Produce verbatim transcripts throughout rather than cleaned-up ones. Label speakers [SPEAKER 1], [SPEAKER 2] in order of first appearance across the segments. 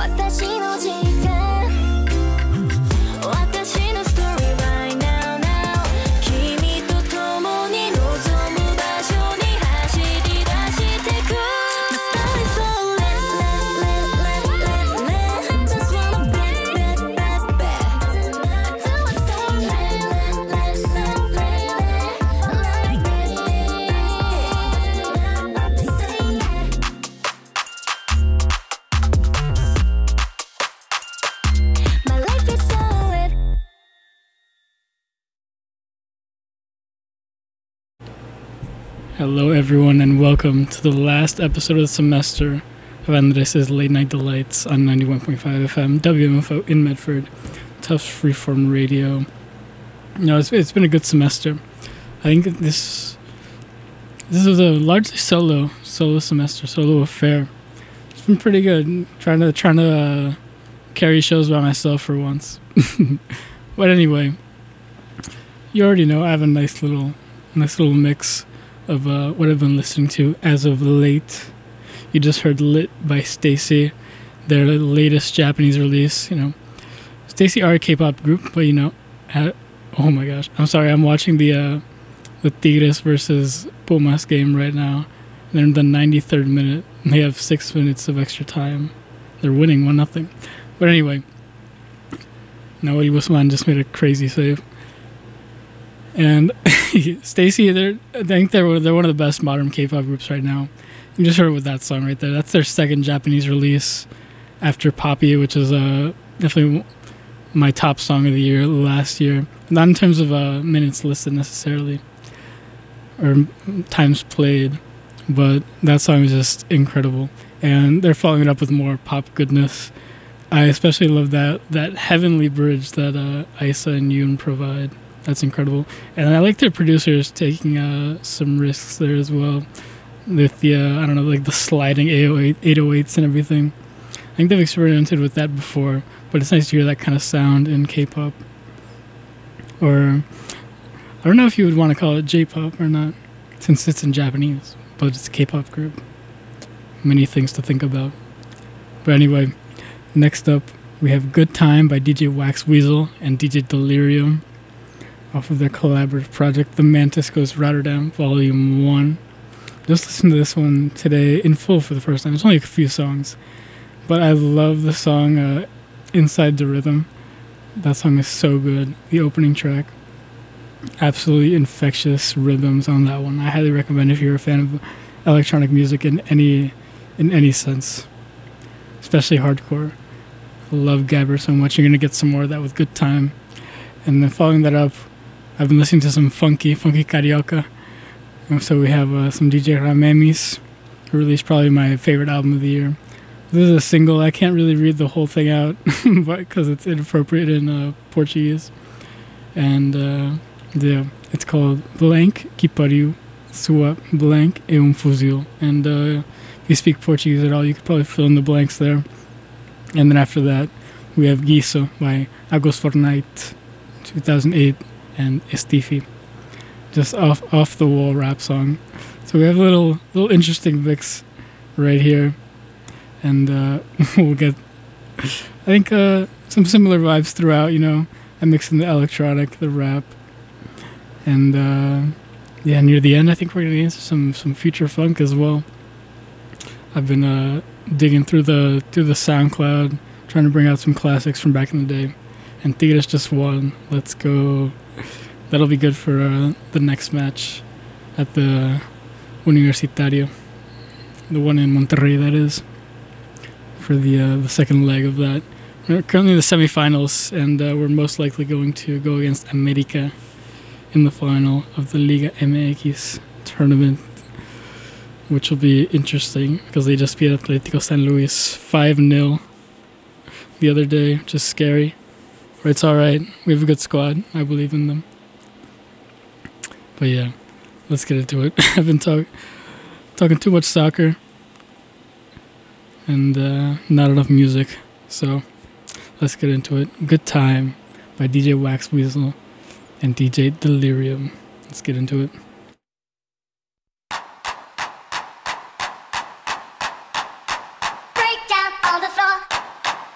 [SPEAKER 1] Hello everyone and welcome to the last episode of the semester of Andres' Late Night Delights on ninety-one point five F M, W M F O in Medford, Tufts Freeform Radio. You know, it's, it's been a good semester. I think this this was a largely solo solo semester, solo affair. It's been pretty good. Trying to trying to uh, carry shows by myself for once. But anyway, you already know I have a nice little nice little mix of uh, what I've been listening to as of late. You just heard Lit by Stacy, their latest Japanese release. You know, Stacy are a K-pop group, but you know, at, oh my gosh, I'm sorry, I'm watching the uh, the Tigres versus Pumas game right now. They're in the ninety-third minute, and they have six minutes of extra time. They're winning one nothing. But anyway, Noel Guzman just made a crazy save. And Stacy, they're, I think they're they're one of the best modern K-pop groups right now. You just heard it with that song right there. That's their second Japanese release after Poppy, which is uh, definitely my top song of the year last year. Not in terms of uh, minutes listed necessarily or times played, but that song is just incredible. And they're following it up with more pop goodness. I especially love that that heavenly bridge that uh, Isa and Yoon provide. That's incredible. And I like their producers taking uh, some risks there as well with the, uh, I don't know, like the sliding eight oh eight, eight oh eights and everything. I think they've experimented with that before, but it's nice to hear that kind of sound in K-pop. Or, I don't know if you would want to call it J-pop or not, since it's in Japanese, but it's a K-pop group. Many things to think about. But anyway, next up, we have Good Time by D J Wax Weasel and D J Delirium, off of their collaborative project, The Mantis Goes Rotterdam, Volume one. Just listened to this one today in full for the first time. It's only a few songs, but I love the song uh, Inside the Rhythm. That song is so good. The opening track, absolutely infectious rhythms on that one. I highly recommend if you're a fan of electronic music in any in any sense, especially hardcore. I love Gabber so much. You're going to get some more of that with Good Time. And then following that up, I've been listening to some funky, funky carioca. And so we have uh, some D J Ramemis, who released probably my favorite album of the year. This is a single. I can't really read the whole thing out because it's inappropriate in uh, Portuguese. And uh, yeah, it's called Blank Que Pariu Sua Blank e um Fuzil. And uh, if you speak Portuguese at all, you could probably fill in the blanks there. And then after that, we have Guiso by Agos Fortnite, two thousand eight, and Estifi, just off off the wall rap song. So we have a little little interesting mix right here, and uh, we'll get I think uh, some similar vibes throughout. You know, I mix in the electronic, the rap, and uh, yeah, near the end, I think we're gonna get into some some future funk as well. I've been uh, digging through the through the SoundCloud, trying to bring out some classics from back in the day. And Tigres just won. Let's go. That'll be good for uh, the next match at the Universitario. The one in Monterrey, that is. For the uh, the second leg of that. We're currently in the semifinals, and uh, we're most likely going to go against America in the final of the Liga M X tournament, which will be interesting because they just beat Atlético San Luis five nil the other day, which is scary. But it's alright. We have a good squad. I believe in them. But yeah, let's get into it. I've been talk- talking too much soccer and uh, not enough music. So let's get into it. Good Time by D J Wax Weasel and D J Delirium. Let's get into it.
[SPEAKER 2] Break down on the floor.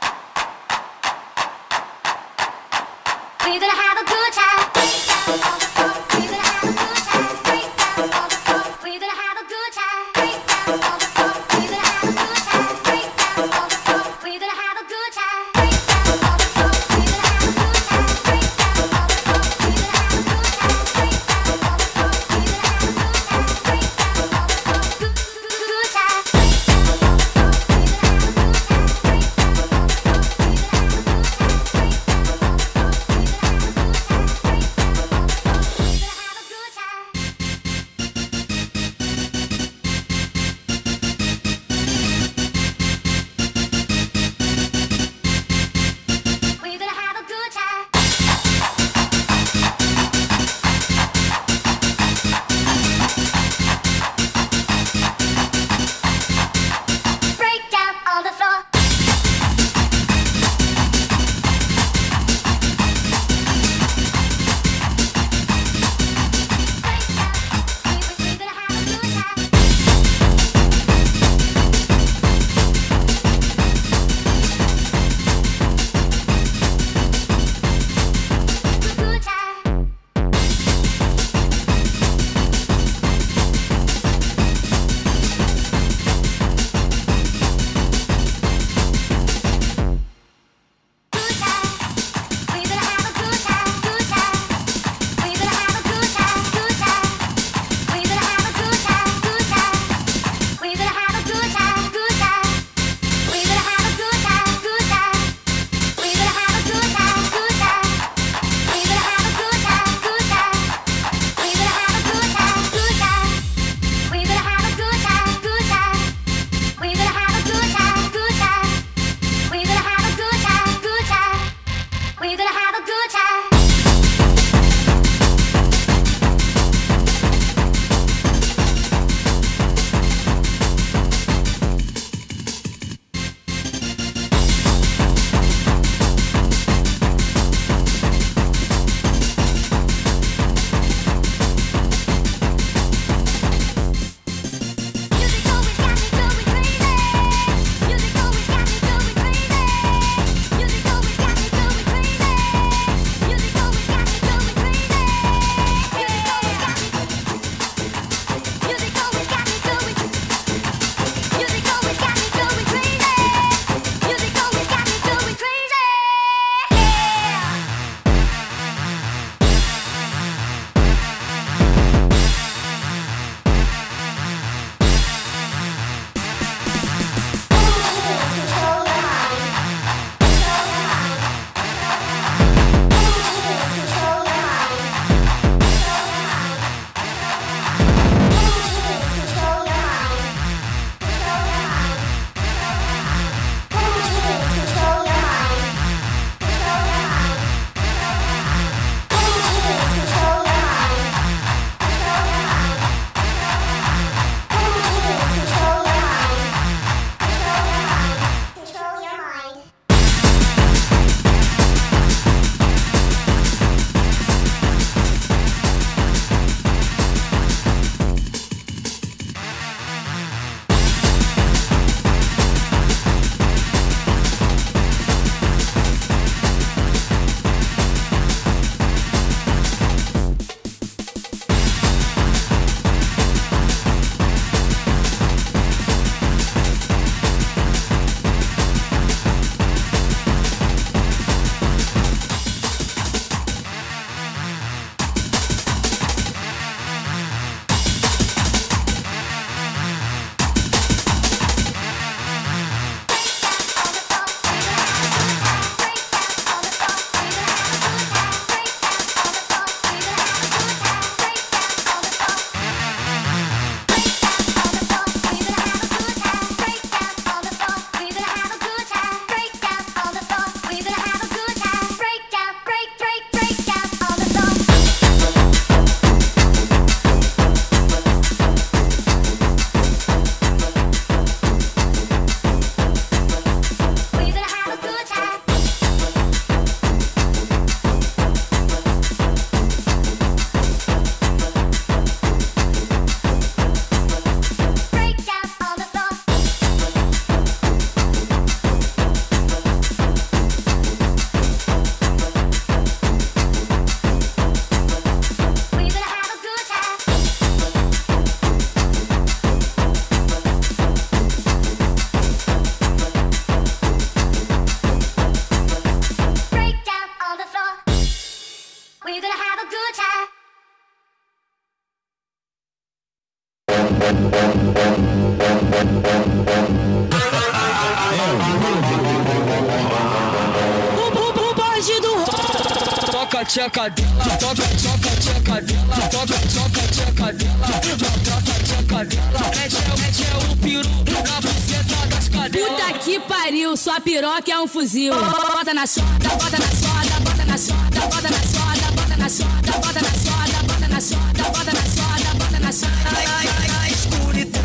[SPEAKER 2] toca tcheca dela, toca toca tcheca dela, toca toca tcheca dela, toca tcheca dela, mete mete o peru na buceta das cadelas.
[SPEAKER 3] Puta que pariu, sua piroca é um fuzil. Bota na soda, bota na soda, bota na soda, bota na soda, bota na soda, bota na soda, bota na soda, bota na soda, bota na soda.
[SPEAKER 2] Ai ai ai ai escuridão.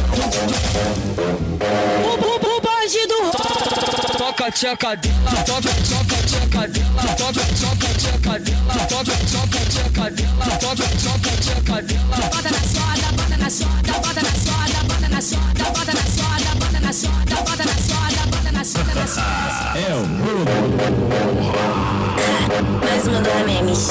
[SPEAKER 3] O bu bu bandido.
[SPEAKER 2] Toca tcheca dela, toca toca tcheca dela, toca toca tcheca dela, toca toca tcheca dela, toca toca tcheca dela.
[SPEAKER 3] Bota na soda, bota na soda, bota na soda, bota na soda, bota na soda, bota na soda, bota na soda, bota na soda, na soda.
[SPEAKER 4] É o mundo.
[SPEAKER 5] Mais uma do Ramemes.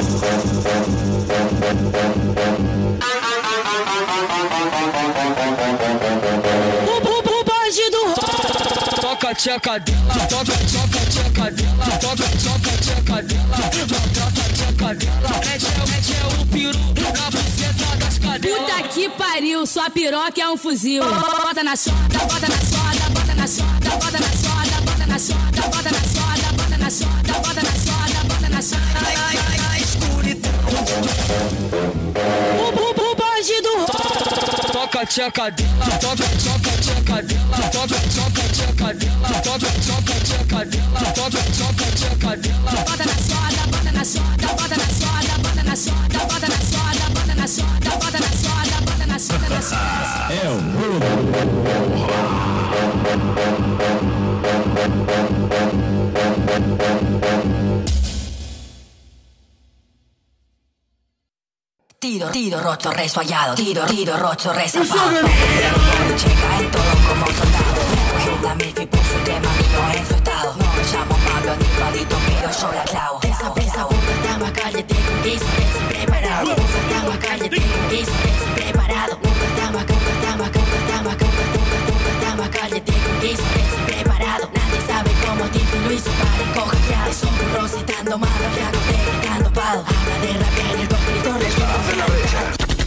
[SPEAKER 3] O bu bu bandido.
[SPEAKER 2] Toca tcheca dela, toca toca tcheca dela, toca toca tcheca dela, toca tcheca dela, mete mete o peru na buceta das cadelas.
[SPEAKER 3] Puta que pariu, sua piroca é um fuzil. Bota na soda, bota na soda, bota na soda, bota na soda, bota na soda, bota na soda, bota na soda, bota na soda, bota na soda.
[SPEAKER 2] Ai ai ai ai escuridão.
[SPEAKER 3] O bu bu bandido.
[SPEAKER 2] Toca tcheca dela, toca toca tcheca dela, toca toca tcheca dela, toca toca tcheca dela, toca toca tcheca dela.
[SPEAKER 3] Bota na soda, bota na soda, bota na soda, bota na soda, bota na soda, bota na soda, bota na soda, bota na soda, na soda.
[SPEAKER 4] É o mundo.
[SPEAKER 5] Tiro, tiro, roto, resfallado. Tiro, tiro, roto, resfallado. Checa en todo como soldado. Me cogió una milf y puso un tema mío en su estado. No me llamo Pablo ni Palito, pero yo la clavo. Esa pesa, puta dama, cállate con guiso, recién preparado. Puta dama, cállate con guiso, recién preparado. Puta dama, puta dama, puta dama, puta, puta, puta dama, cállate con guiso, recién preparado. Nadie sabe cómo Tiffy lo hizo para encoger clave. Son burros citando malo, ya no te gritando palo. Habla de rap en el conflictor, les va a la brecha.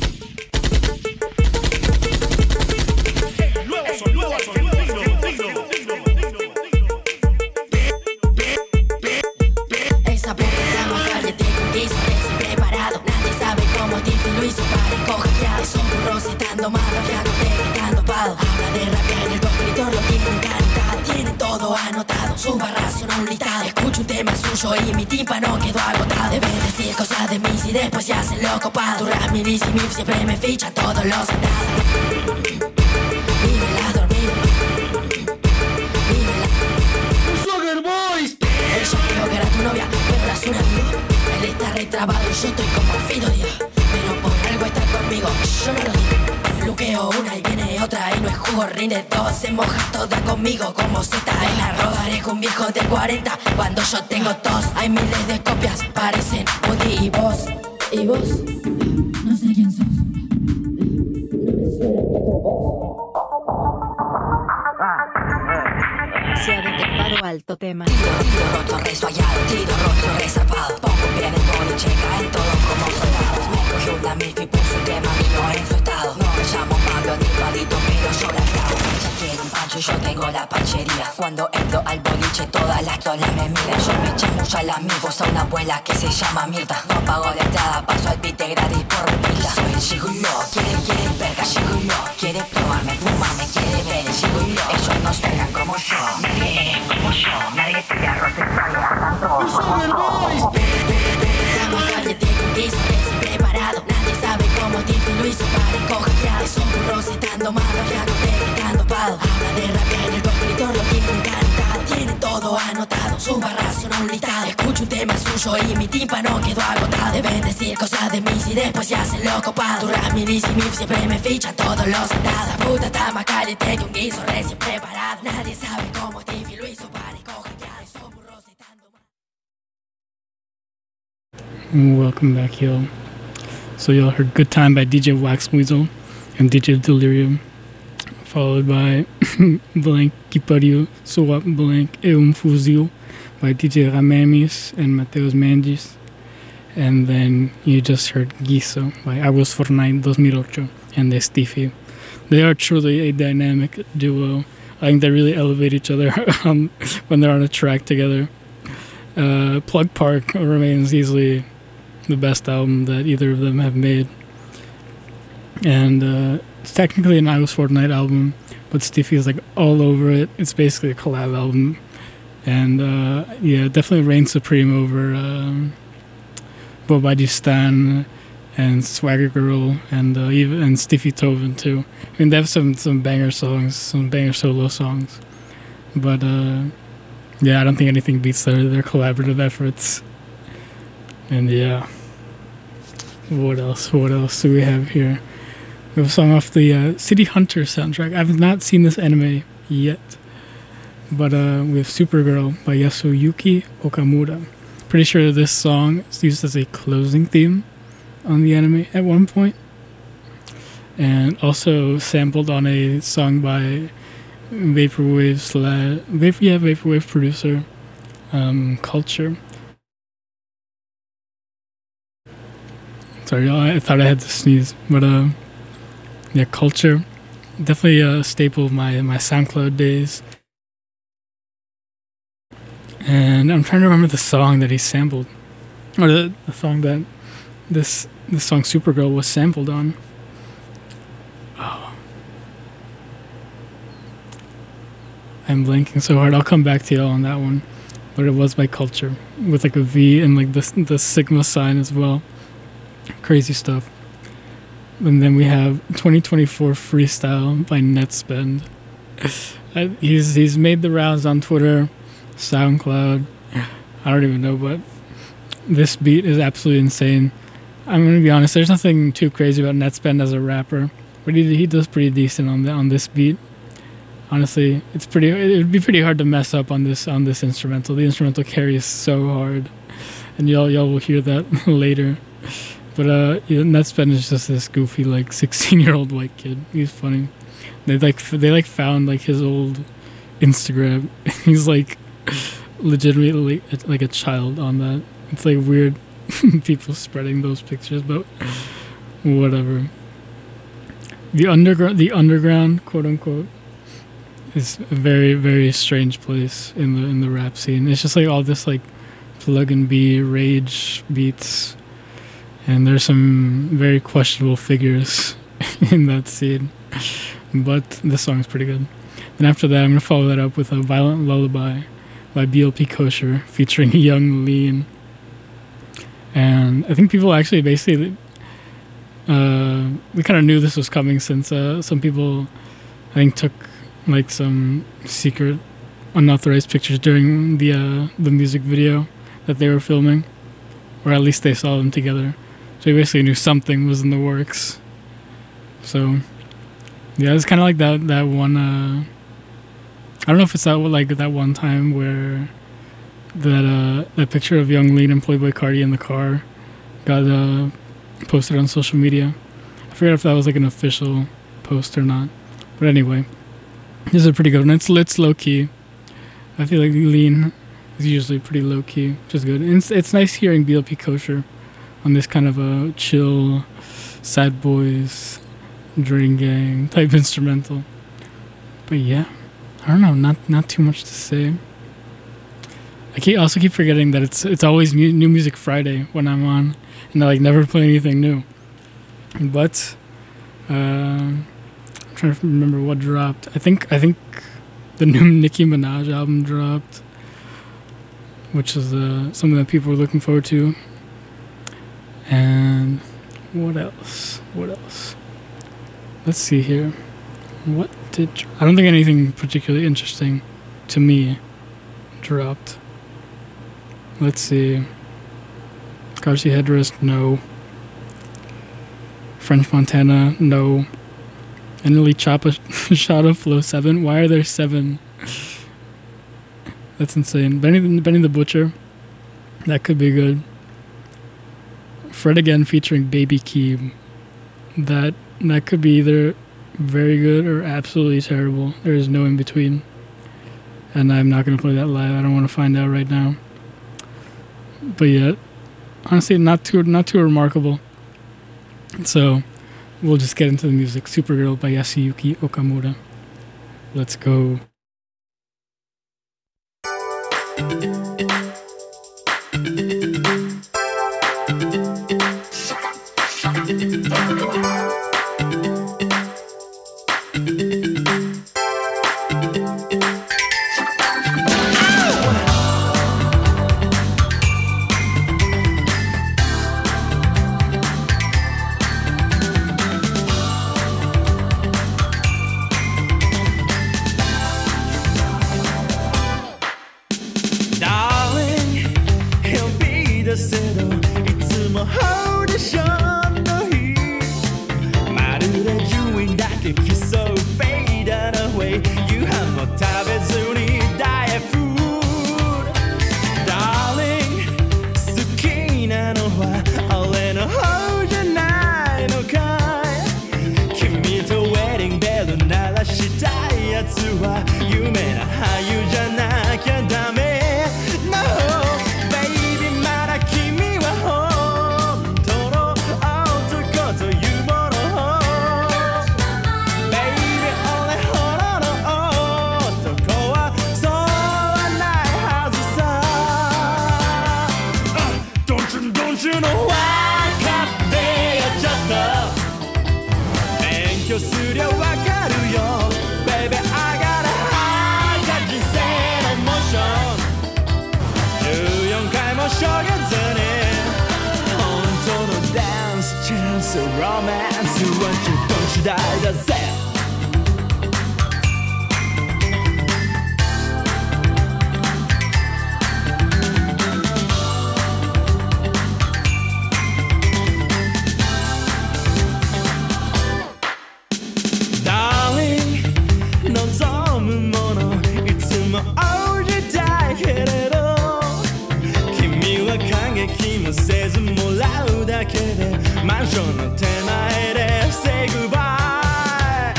[SPEAKER 5] Esa puta dama, cállate con guiso, recién preparado. Nadie sabe cómo Tiffy lo hizo para encoger clave. Son burros citando malo, ya no te gritando palo. Habla de rap en el conflictor, lo tienen cantado. Tienen todo anotado, sus barras son un listado. Escucho un tema suyo y mi tímpano quedó agotado. Deben decir cosas de mí si después se hacen lo copado. Tu rap, milis y mif siempre me fichan todos los atados. Vívela dormido. Vívela.
[SPEAKER 4] Sugar Boys.
[SPEAKER 5] Ella creo que era tu novia, pero era su amigo. Él está retrabado y yo estoy como Fido Dios. Pero por algo está conmigo, yo no lo digo. Luqueo una y viene otra y no es jugo, rinde dos. Se moja toda conmigo como Z en arroz. Parezco un viejo de cuarenta cuando yo tengo tos. Hay miles de copias, parecen Woody y vos. ¿Y vos? No sé quién sos. No me suena que tu voz.
[SPEAKER 6] Se ha detectado alto tema.
[SPEAKER 5] Tiro, tiro, roto, resfallado. Tiro, roto, resarpado. Pongo un pie en el boli, checa en todo como soldados. Me cogió una milf y puso un tema mío en su estado. No me llamo Pablo ni Palito, pero yo la clavo. Ella quiere un pancho y yo tengo la panchería. Cuando entro al boliche todas las tolas me miran. Yo me eché mucho a las migos a una abuela que se llama Mirta. No pago la entrada, paso al pite gratis por repita. Soy el gigolo, quiere, quiere verga, gigolo. Quiere probarme, fumarme, quiere ver el gigolo. Ellos no suenan como yo, nadie como yo. Nadie te arroz de espalda, tanto
[SPEAKER 4] Sugar Boys.
[SPEAKER 5] dama, cállate con guiso, recién preparado. Nadie sabe cómo Tiffy lo hizo para encoger clave. Son burros citando malo, ya no te gritando palo. Habla de rap en el conflictor, lo tienen cantado. Tienen todo anotado, sus barras son un listado. Escucho un tema suyo y mi tímpano quedó agotado. Deben decir cosas de mí si después se hacen lo copado. Tu rap, milis y mif siempre me fichan todos los atados. Esa puta dama, cállate con guiso, recién preparado. Nadie sabe cómo Tiffy lo hizo para encoger clave. Son burros citando malo.
[SPEAKER 1] Welcome back, y'all. So y'all heard Good Time by D J Wax Weasel and D J Delirium, followed by Blank Que Pariu, Sua Blank E Um Fuzil by D J Ramemis and Mateus Mendes. And then you just heard Guiso by I Was Fortnite two thousand eight and the Stiffy. They are truly a dynamic duo. I think they really elevate each other um, when they're on a track together. uh, Plug Park remains easily the best album that either of them have made. And uh, it's technically an I Was Fortnite album, but Stiffy is like all over it. It's basically a collab album. And uh, yeah, definitely reigns supreme over um, Bobadistan and Swagger Girl and uh, even and Stiffy Toven too. I mean, they have some, some banger songs, some banger solo songs. But uh, yeah, I don't think anything beats their, their collaborative efforts. And yeah, what else? What else do we have here? We have a song off the uh, City Hunter soundtrack. I've not seen this anime yet, but uh, we have Supergirl by Yasuyuki Okamura. Pretty sure this song is used as a closing theme on the anime at one point, and also sampled on a song by Vaporwave slash Vapor, yeah, Vaporwave producer um, Culture. Sorry, I thought I had to sneeze, but uh, yeah, Culture, definitely a staple of my my SoundCloud days. And I'm trying to remember the song that he sampled, or the, the song that this this song Supergirl was sampled on. Oh, I'm blanking so hard. I'll come back to y'all on that one, but it was by Culture with like a V and like the the Sigma sign as well. Crazy stuff. And then we have twenty twenty-four Freestyle by Netspend. Uh, he's he's made the rounds on Twitter, SoundCloud. I don't even know, but this beat is absolutely insane. I'm gonna be honest. There's nothing too crazy about Netspend as a rapper, but he he does pretty decent on the on this beat. Honestly, it's pretty. It would be pretty hard to mess up on this on this instrumental. The instrumental carries so hard, and y'all y'all will hear that later. But uh, yeah, Netspend is just this goofy like sixteen year old white kid. He's funny. They like they like found like his old Instagram. He's like legitimately like a child on that. It's like weird people spreading those pictures, but whatever. The underground, the underground, quote unquote, is a very very strange place in the in the rap scene. It's just like all this like plug and B rage beats. And there's some very questionable figures in that scene. But this song is pretty good. And after that, I'm going to follow that up with a Violent Lullaby by B L P Kosher featuring Young Lean. And I think people actually basically... Uh, we kind of knew this was coming since uh, some people, I think, took like some secret unauthorized pictures during the uh, the music video that they were filming. Or at least they saw them together. So he basically knew something was in the works. So, yeah, it's kind of like that that one. Uh, I don't know if it's that like that one time where that uh, that picture of Young Lean and Playboy Cardi in the car got uh, posted on social media. I forget if that was like an official post or not. But anyway, this is a pretty good one. It's it's low key. I feel like Lean is usually pretty low key, which is good. And it's it's nice hearing B L P Kosher on this kind of a chill, sad boys, Drain Gang type instrumental. But yeah, I don't know, not not too much to say. I keep, also keep forgetting that it's it's always mu- New Music Friday when I'm on, and I like never play anything new. But uh, I'm trying to remember what dropped. I think I think the new Nicki Minaj album dropped, which is uh, something that people were looking forward to. And what else? What else? Let's see here. What did... Dro- I don't think anything particularly interesting to me dropped. Let's see. Garcia Headrest, no. French Montana, no. Emily Choppa Shada Flow seven. Why are there seven? That's insane. Benny, Benny the Butcher. That could be good. Fred Again featuring Baby Keem. That that could be either very good or absolutely terrible. There is no in between. And I'm not going to play that live. I don't want to find out right now. But yeah, honestly, not too not too remarkable. So we'll just get into the music. Supergirl by Yasuyuki Okamura. Let's go.
[SPEAKER 7] もオーディションの日まるで順位だけ競うフェイダーのウェイ夕飯も食べずにダイエットフード Darling 好きなのは俺の方じゃないのかい君とウェディングベル鳴らしたいやつは有名な俳優じゃなきゃダメすりゃわかるよ Baby I gotta hide 人生のモーションじゅうよんかいもしょげずに本当のダンスチャンスロマンスは自分次第だぜせずもらうだけでマンションの手前で Say goodbye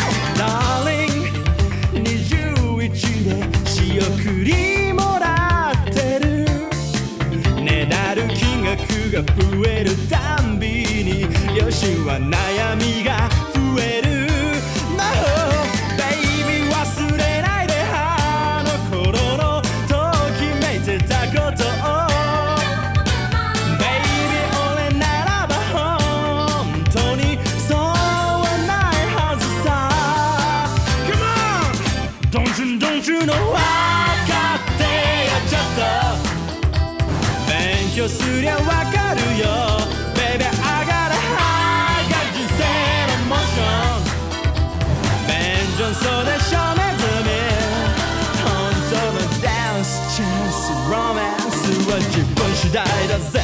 [SPEAKER 7] Darling にじゅういちで仕送りもらってるねだる金額が増えるたんびに両親は悩みが増える No baby 忘れないであの頃のときめいてたことをの分かってやっちゃった勉強すりゃわかるよ Baby I gotta hide 人生のモーション便所そうでしょめずみ本当のダンスチャンスロマンスは自分次第だぜ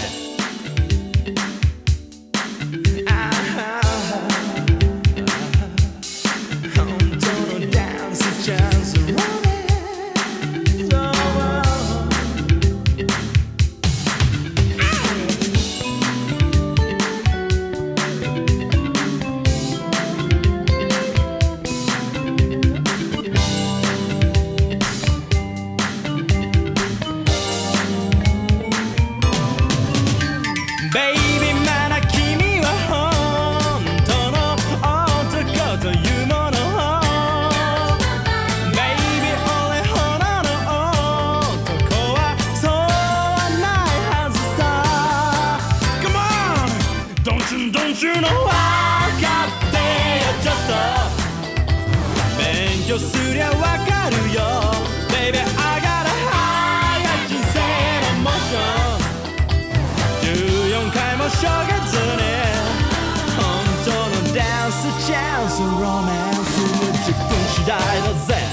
[SPEAKER 7] すりゃわかるよ Baby I gotta hide 人生のモーションじゅうよんかいもしょげずに本当のダンスチャンスロマンスは自分次第だぜ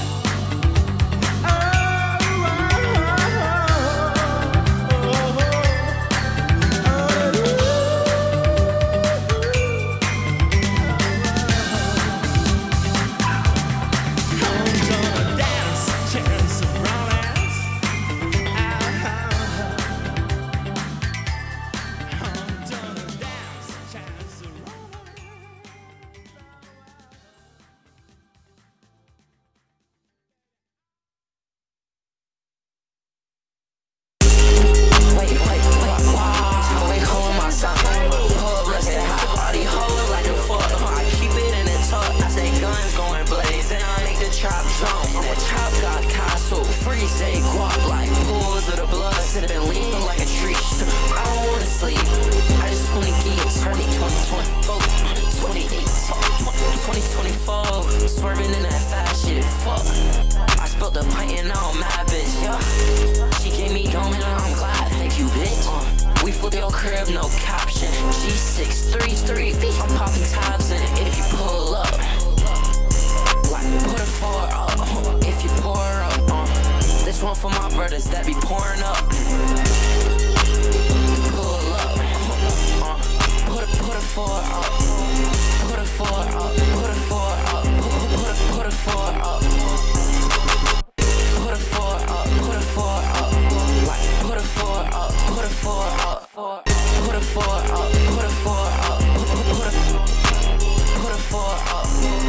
[SPEAKER 8] brothers that be pouring up. Pull up.
[SPEAKER 5] four up? Who the four up? Who the four up? Who the who the who the four up?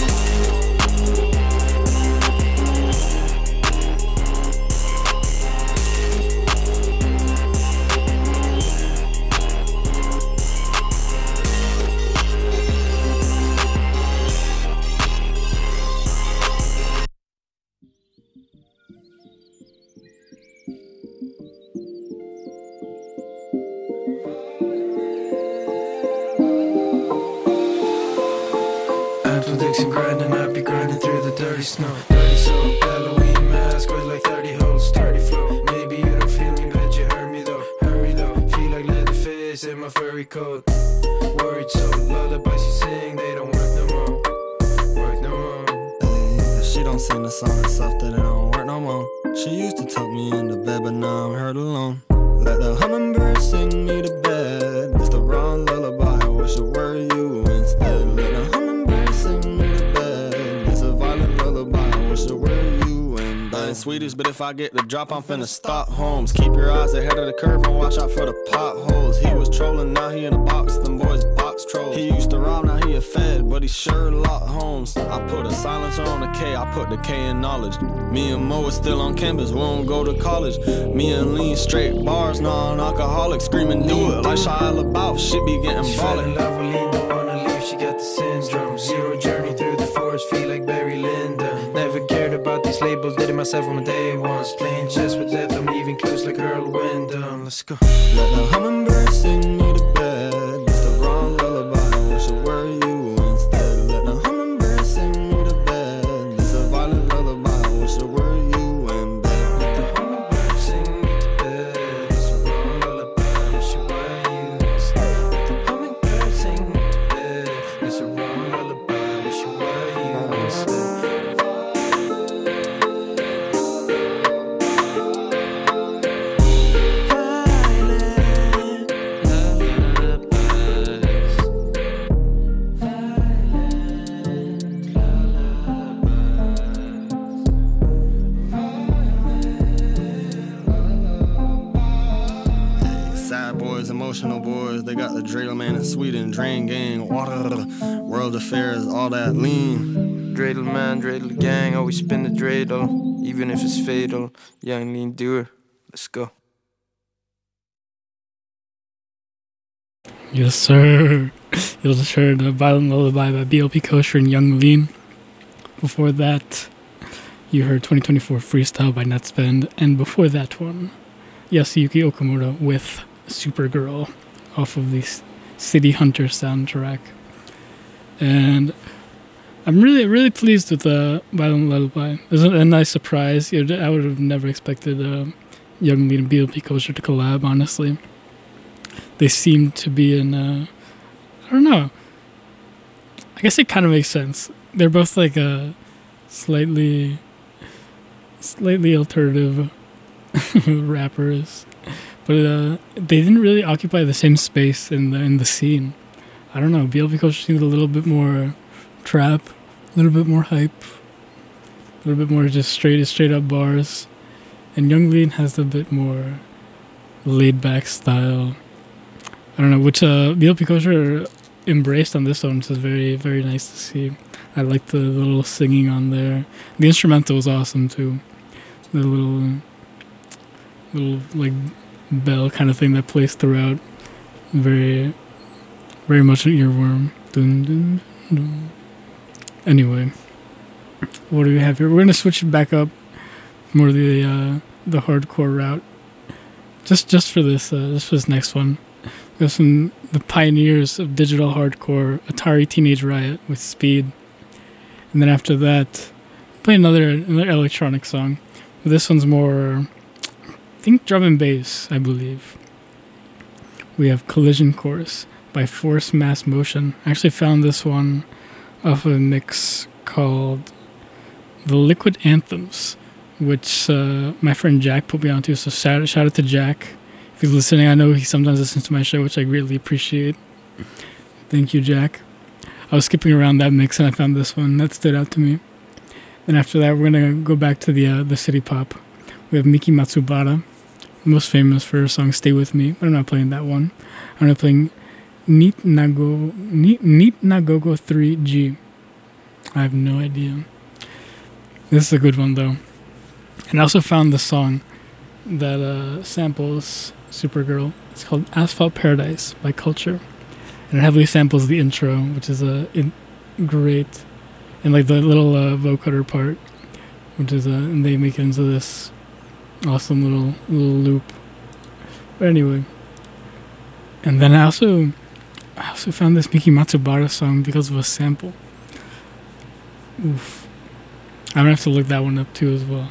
[SPEAKER 8] Dixon grinding, I be grinding through the dirty snow. Dirty soul, Halloween mask with like thirty holes, dirty flow. Maybe you don't feel me, but you heard me though. Hurry though, feel like Leatherface in my furry coat. Worried soul, lullabies you sing, they don't work no more. Work no more.
[SPEAKER 9] Hey, she don't sing the song herself, that it don't work no more. She used to tuck me into bed, but now I'm hurt alone. Let the hummingbird sing me to bed. It's the wrong lullaby, I wish it were you instead. Let the hummingbird sing me to bed. It's a violent lullaby, I wish it were you and I ain't Swedish, but if I get the drop, I'm finna stop Holmes. Keep your eyes ahead of the curve and watch out for the potholes. He was trolling, now he in a box, them boys box troll. He used to rob, now he a fed, but he Sherlock Holmes. I put a silencer on the K, I put the K in knowledge. Me and Mo is still on campus, we don't go to college. Me and Lean straight bars, non-alcoholic, screaming do it like Shia LaBeouf, shit be getting
[SPEAKER 8] She fell in
[SPEAKER 9] ballin'.
[SPEAKER 8] love with Lean, don't wanna leave, she got the syndrome. Zero journey through the forest, feel like Barry Lyndon. Never cared about these labels, did it myself on my day ones. Playing chess with death, I'm leaving clues like Earl Wyndham. Let's go. Let the hummingbird sing me to bed. It's the wrong lullaby, I wish it were you instead. Let the hummingbird sing me to bed. It's a violent lullaby, I wish it were you in bed. Let the hummingbird sing me to bed. It's the wrong lullaby, I wish it were you instead. Let the hummingbird sing me to bed. It's a wrong lullaby, I wish it were you instead.
[SPEAKER 9] Sad boys, emotional boys, they got the Dreidel man in Sweden, Drain Gang, water, world affairs, all that lean.
[SPEAKER 8] Dreidel man, dreidel gang, always spin the dreidel, even if it's fatal. Young lean doer, let's go.
[SPEAKER 1] Yes, sir. You just heard a Violent Lullaby by B L P Kosher and Young Lean. Before that, you heard twenty twenty-four Freestyle by Netspend. And before that one, Yasuyuki Okamoto with Supergirl off of the City Hunter soundtrack. And I'm really, really pleased with the Violent Lullaby. It was a, a nice surprise. You know, I would have never expected uh, Young Lean and B L P Kosher to collab, honestly. They seem to be in, uh, I don't know. I guess it kind of makes sense. They're both like a slightly, slightly alternative rappers, but uh, they didn't really occupy the same space in the in the scene. I don't know. B L P Kosher seems a little bit more trap, a little bit more hype, a little bit more just straight straight up bars, and Young Lean has a bit more laid back style. I don't know, which uh, B L P Kosher embraced on this one, which is very, very nice to see. I like the little singing on there. The instrumental was awesome too. The little, little like bell kind of thing that plays throughout. Very, very much an earworm. Dun, dun, dun. Anyway, what do we have here? We're gonna switch it back up more to the uh, the hardcore route. Just, just for this, uh, just for this next one. We have some the pioneers of digital hardcore, Atari Teenage Riot with Speed. And then after that, play another another electronic song. This one's more, I think, drum and bass, I believe. We have Collision Course by Force Mass Motion. I actually found this one off of a mix called The Liquid Anthems, which uh, my friend Jack put me onto. So shout, shout out to Jack. If he's listening, I know he sometimes listens to my show, which I greatly appreciate. Thank you, Jack. I was skipping around that mix and I found this one. That stood out to me. And after that, we're going to go back to the uh, the city pop. We have Miki Matsubara most famous for her song "Stay With Me," but I'm not playing that one. I'm not playing Neat Nago Neat Neat Nagogo three G. I have no idea. This is a good one though. And I also found the song that uh, samples Supergirl. It's called "Asphalt Paradise" by Culture, and it heavily samples the intro, which is a in, great, and like the little uh, vocoder part, which is a, and they make it into this awesome little little loop. But anyway, and then I also I also found this Miki Matsubara song because of a sample. Oof, I'm gonna have to look that one up too as well.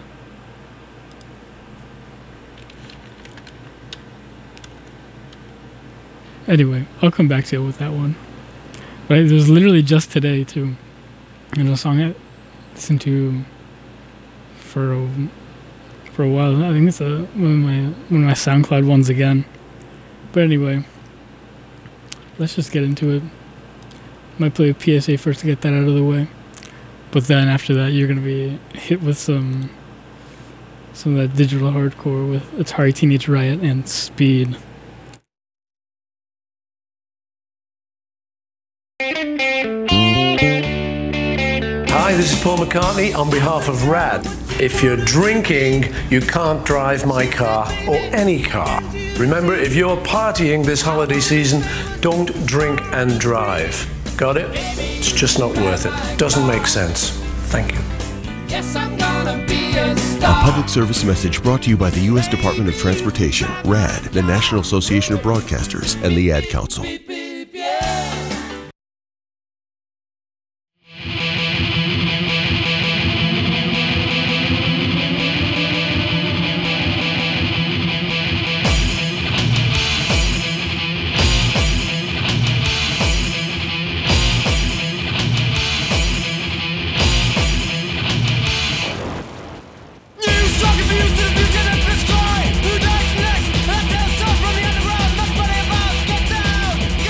[SPEAKER 1] Anyway, I'll come back to you with that one. But it was literally just today too, and a song I listened to for a, for a while. I think it's a, one of my one of my SoundCloud ones again. But anyway, let's just get into it. Might play a P S A first to get that out of the way, but then after that, you're gonna be hit with some some of that digital hardcore with Atari Teenage Riot and Speed.
[SPEAKER 10] Hi, this is Paul McCartney on behalf of RAD. If you're drinking, you can't drive my car or any car. Remember, if you're partying this holiday season, don't drink and drive. Got it? It's just not worth it. Doesn't make sense. Thank you.
[SPEAKER 11] Yes, I'm gonna be a star. A public service message brought to you by the U S Department of Transportation, RAD, the National Association of Broadcasters, and the Ad Council.
[SPEAKER 2] Get down!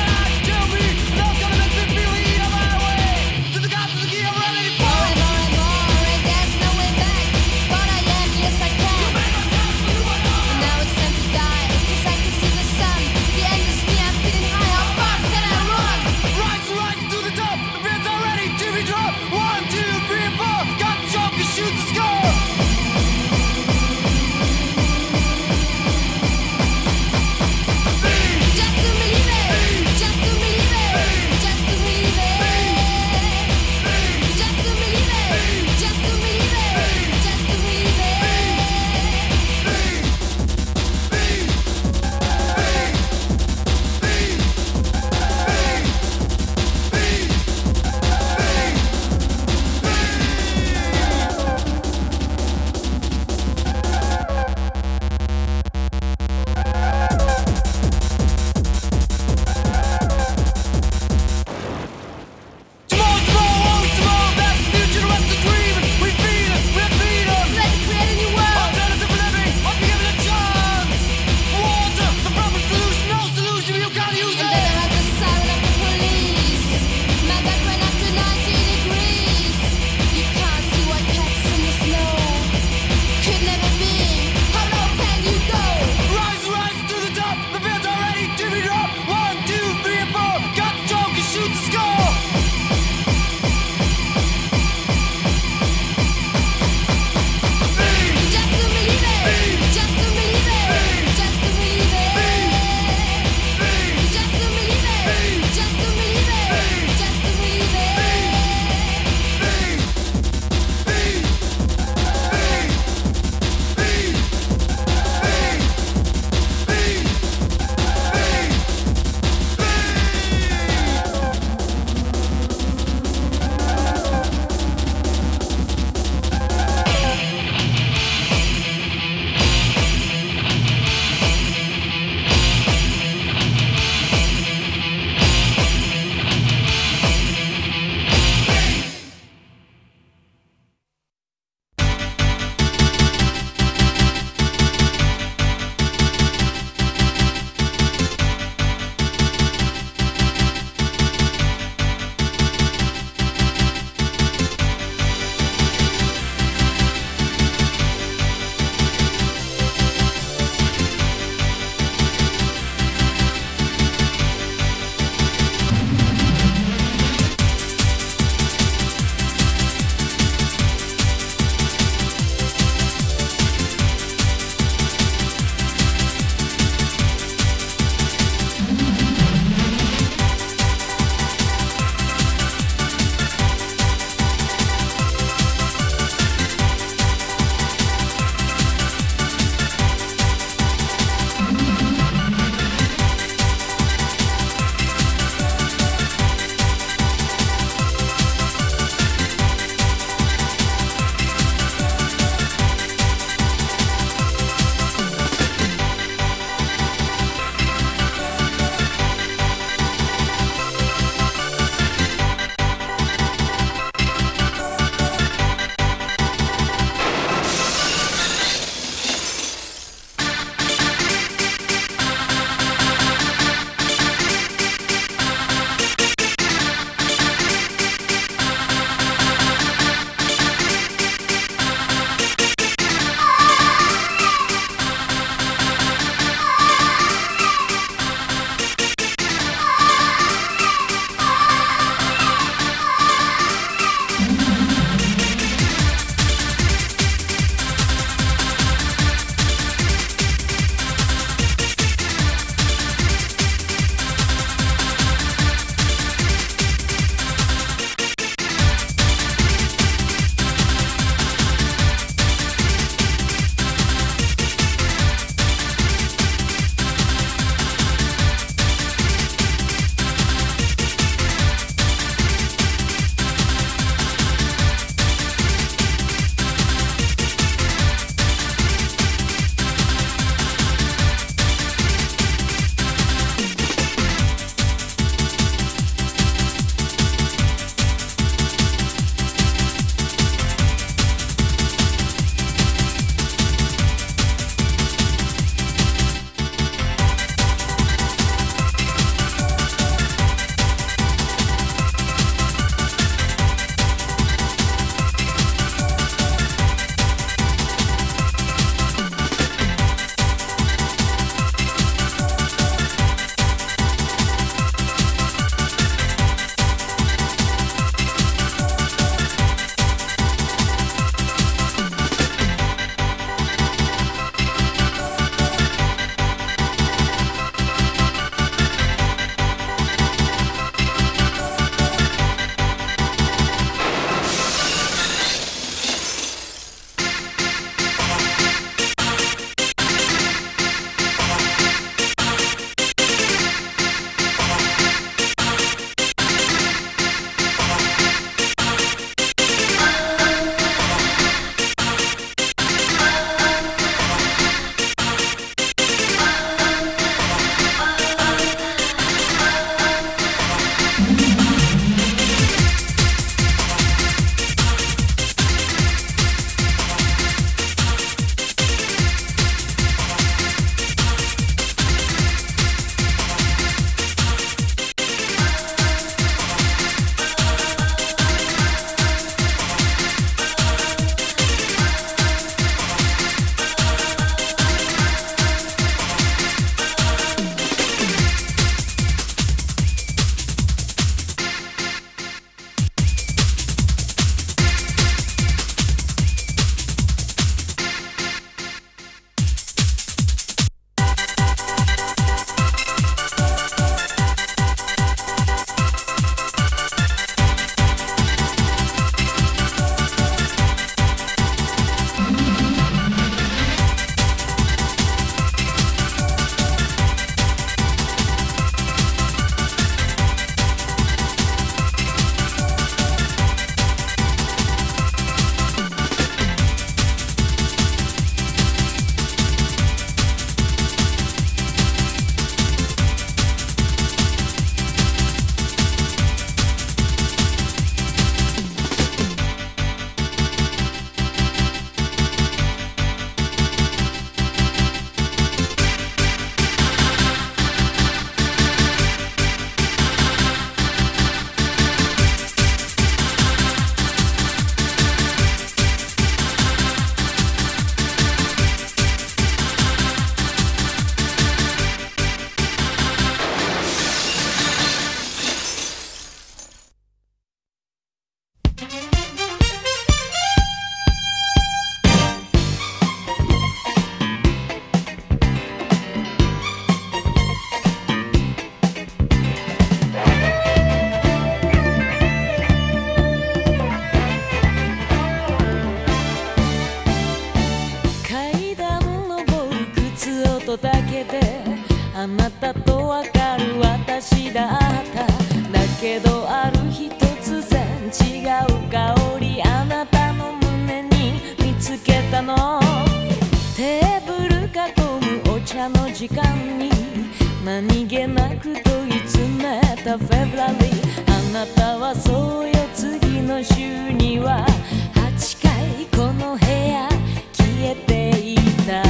[SPEAKER 12] あなたとわかる私だっただけどある日突然違う香りあなたの胸に見つけたのテーブル囲むお茶の時間に何気なく問い詰めたフェブラリーあなたはそうよ次の週にははちかいこの部屋消えていた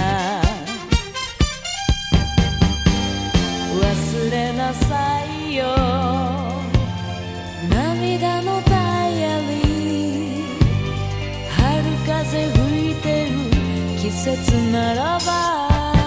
[SPEAKER 12] 忘れなさいよ涙のダイアリー春風吹いてる季節ならば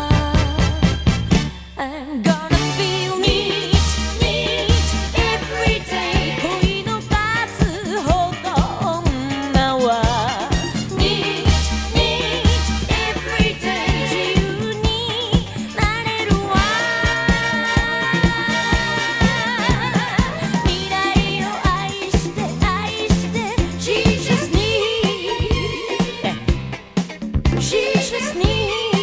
[SPEAKER 12] I'm gonna feel neat, neat every day 恋の数ほど女は Neat, neat every day 自由になれるわ未来を愛して愛して She just neat She just neat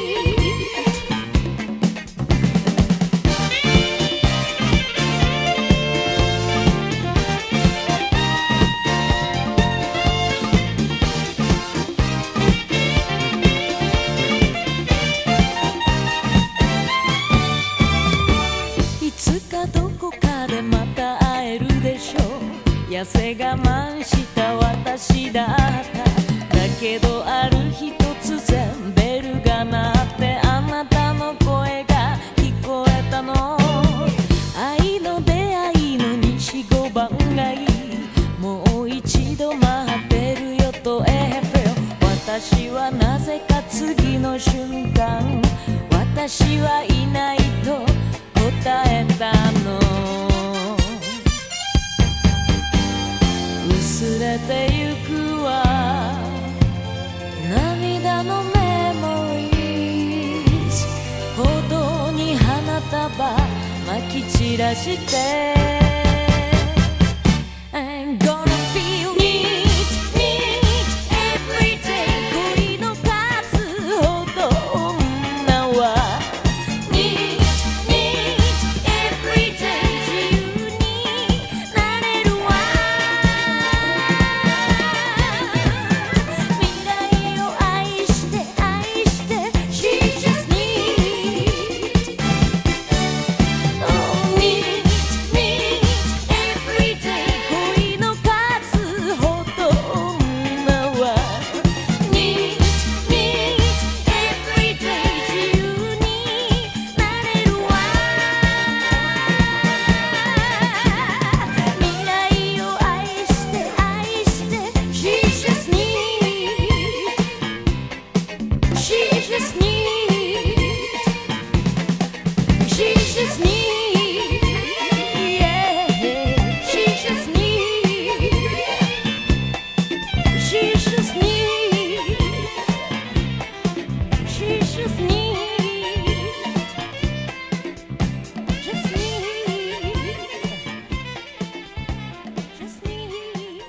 [SPEAKER 12] いつかどこかでまた会えるでしょう痩せ我慢した私だっただけどある日突然ベルが鳴ってあなたの声が聞こえたの愛の出会いの西五番街もう一度待ってるよとエフェル私はなぜか次の瞬間私はいないと答えたの薄れてゆくわ涙のメモリーズ歩道に花束まき散らして I'm gonna feel neat, neat every day 恋の数ほど女は Neat, neat every day 自由になれるわ未来を愛して愛して She just neat Oh neat, neat every day 恋の数ほど女は Neat, neat every day 自由になれるわ未来を愛して愛して She just neat She just neat She just neat Yeah She just neat She just neat She just neat Just neat Just neat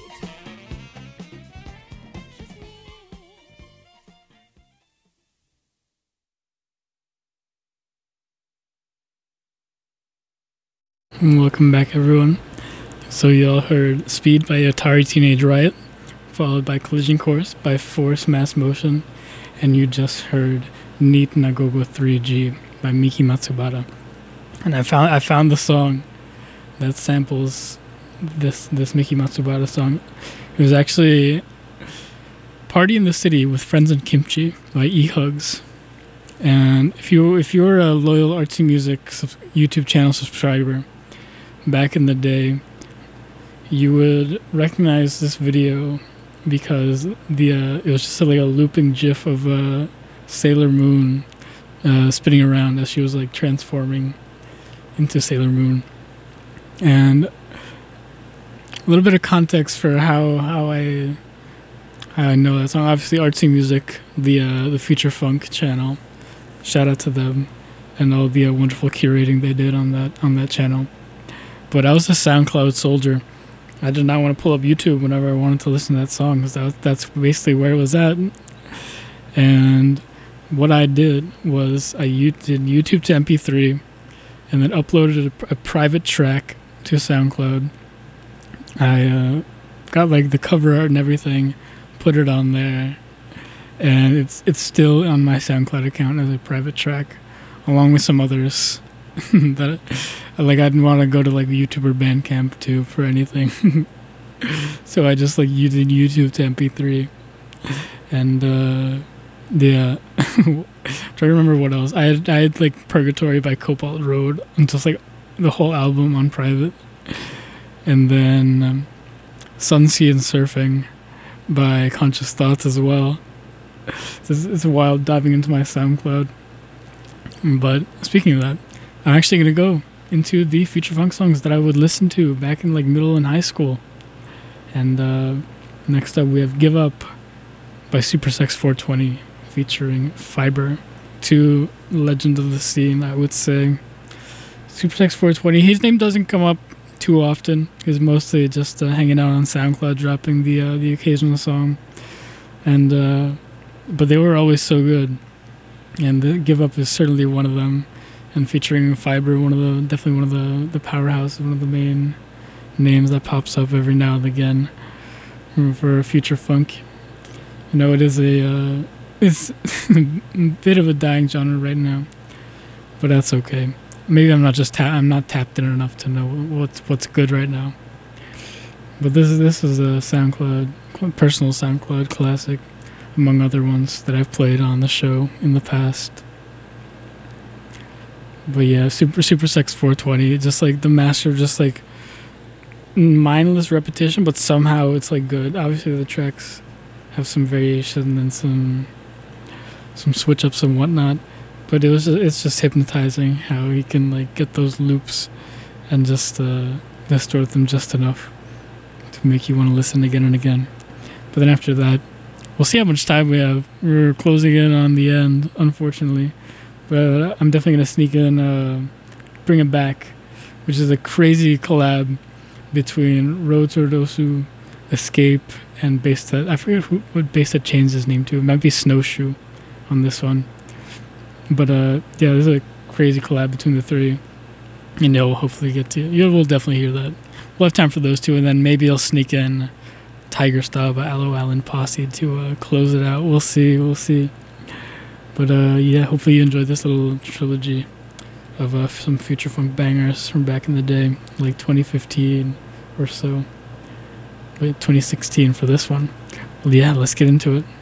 [SPEAKER 1] Welcome back, everyone. So y'all heard Speed by Atari Teenage Riot, followed by Collision Course by Force Mass Motion, and you just heard Neat Nagogo three G by Miki Matsubara. And I found I found the song that samples this this Miki Matsubara song. It was actually Party in the City with Friends and Kimchi by E-Hugs. And if you if you're a loyal Artsy Music sub- YouTube channel subscriber, back in the day, you would recognize this video because the uh, it was just like a looping GIF of uh, Sailor Moon uh, spinning around as she was like transforming into Sailor Moon. And a little bit of context for how how I how I know that song. Obviously, Artsy Music, the uh, the Future Funk channel. Shout out to them and all the uh, wonderful curating they did on that on that channel. But I was a SoundCloud soldier. I did not want to pull up YouTube whenever I wanted to listen to that song because that was, that's basically where it was at. And what I did was I u- did YouTube to M P three and then uploaded a, a private track to SoundCloud. I uh, got like the cover art and everything, put it on there, and it's it's still on my SoundCloud account as a private track, along with some others that like I didn't want to go to like YouTube or Bandcamp too for anything. So I just like used YouTube to M P three, and uh, yeah, trying to remember what else. I had I had like Purgatory by Cobalt Road, and just like the whole album on private, and then um, Sunsea and Surfing by Conscious Thoughts as well. It's, it's wild diving into my SoundCloud. But speaking of that, I'm actually gonna go into the future funk songs that I would listen to back in like middle and high school. And uh, next up we have Give Up by Supersex four twenty featuring Fiber. To legend of the scene, I would say. Supersex four twenty, his name doesn't come up too often. He's mostly just uh, hanging out on SoundCloud, dropping the uh, the occasional song. And uh, but they were always so good. And the Give Up is certainly one of them. And featuring Fiber, one of the definitely one of the, the powerhouse, one of the main names that pops up every now and again for future funk. You know, it is a uh, it's a bit of a dying genre right now, but that's okay. Maybe I'm not just ta- I'm not tapped in enough to know what's what's good right now. But this is this is a SoundCloud personal SoundCloud classic, among other ones that I've played on the show in the past. But yeah, Super Supersex four twenty, just like the master of just like mindless repetition, but somehow it's like good. Obviously the tracks have some variation and some some switch ups and whatnot, but it was just, it's just hypnotizing how he can like get those loops and just uh, distort them just enough to make you want to listen again and again. But then after that, we'll see how much time we have. We're closing in on the end, unfortunately, but I'm definitely gonna sneak in uh, Bring It Back, which is a crazy collab between Road to Rodosu, Escape, and Basstet. I forget who, what Basstet changed his name to. It might be Snowshoe on this one. But uh, yeah, there's a crazy collab between the three. And you'll hopefully get to... You will definitely hear that. We'll have time for those two, and then maybe I'll sneak in Tiger Style by Aloe Allen Posse to uh, close it out. We'll see, we'll see. But uh, yeah, hopefully you enjoyed this little trilogy of uh, some future funk bangers from back in the day, like twenty fifteen or so. Wait, twenty sixteen for this one. Well, yeah, let's get into it.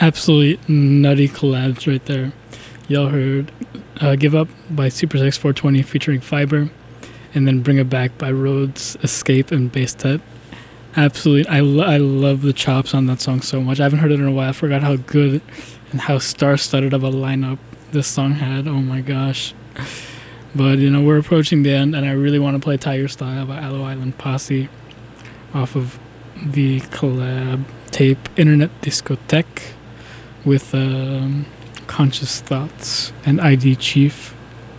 [SPEAKER 1] absolutely nutty collabs right there. Y'all heard uh, Give Up by Super Sex four twenty featuring Fiber, and then Bring It Back by Rhodes, Escape, and Bastet. Absolutely, I, lo- I love the chops on that song so much. I haven't heard it in a while. I forgot how good and how star-studded of a lineup this song had. Oh my gosh. But, you know, we're approaching the end, and I really want to play Tie Your Style by Aloe Island Posse off of the collab tape Internet Discotheque with um, Conscious Thoughts and I D Chief.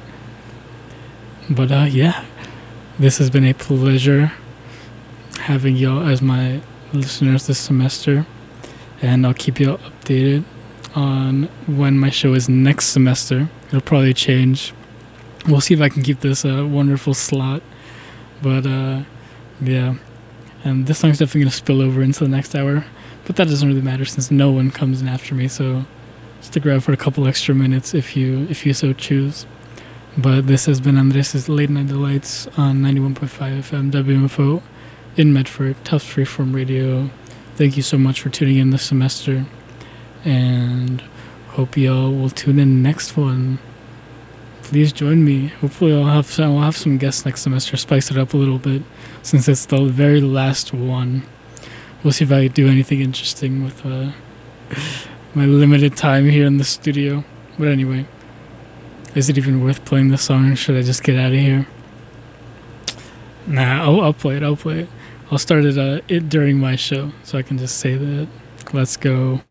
[SPEAKER 1] But, uh, yeah, this has been a pleasure having y'all as my listeners this semester, and I'll keep y'all updated on when my show is next semester. It'll probably change. We'll see if I can keep this a uh, wonderful slot, but uh, yeah, and this song's definitely going to spill over into the next hour, but that doesn't really matter since no one comes in after me, so stick around for a couple extra minutes if you if you so choose. But this has been Andres' Late Night Delights on ninety-one point five F M W M F O in Medford, Tufts Freeform Radio. Thank you so much for tuning in this semester, and hope y'all will tune in next one. Please join me. Hopefully I'll have some, I'll have some guests next semester, spice it up a little bit, since it's the very last one. We'll see if I do anything interesting with uh, my limited time here in the studio. But anyway, is it even worth playing this song, or should I just get out of here? Nah, I'll, I'll play it, I'll play it. I'll start it, uh, it during my show, so I can just say that. Let's go.